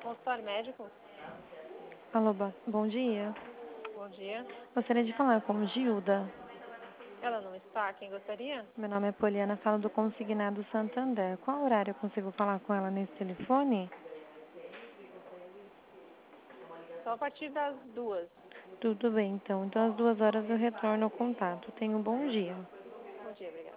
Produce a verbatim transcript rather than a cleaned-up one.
Consultório médico? Alô, ba- bom dia. Bom dia. Gostaria de falar com Gilda. Ela não está? Quem gostaria? Meu nome é Poliana, falo do Consignado Santander. Qual horário eu consigo falar com ela nesse telefone? Só a partir das duas. Tudo bem, então. Então, às duas horas eu retorno ao contato. Tenha um bom dia. Bom dia, obrigada.